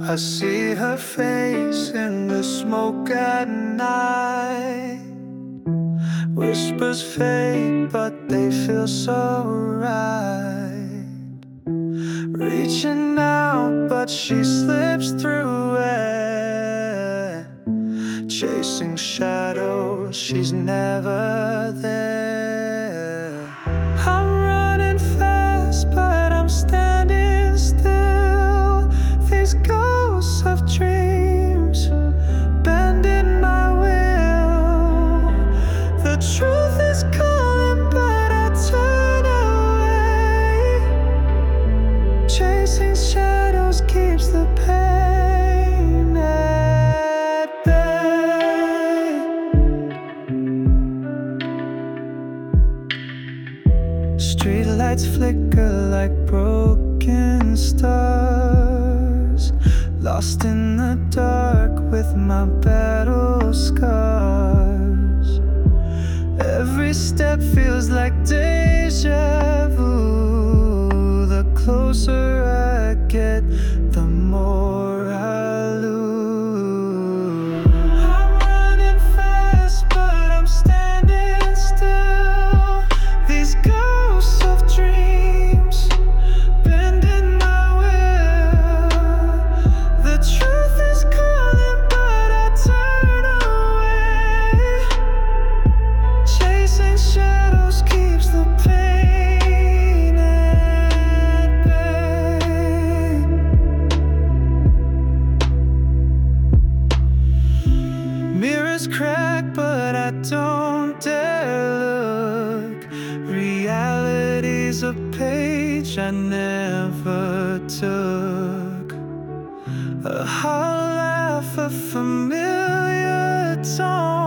I see her face in the smoke at night. Whispers fade, but they feel so right. Reaching out, but she slips through it. Chasing shadows, she's never there. I'm running fast, but I'm standing still. These ghosts of dreams bending my will. The truth is calling, but I turn away. Chasing shadows keeps the pain at bay. Streetlights flicker like broken stars, lost in the dark with my battle scars. Every step feels like deja vu. The closer I get, the more I lose. I'm running fast, but I'm standing still. These ghosts of dreams bending my will. The truth is calling, but I turn away. Chasing shadows keeps the pain at bay. Mirrors crack, but I don't dare look. Reality's a page I never took. A hollow laugh, a familiar tone.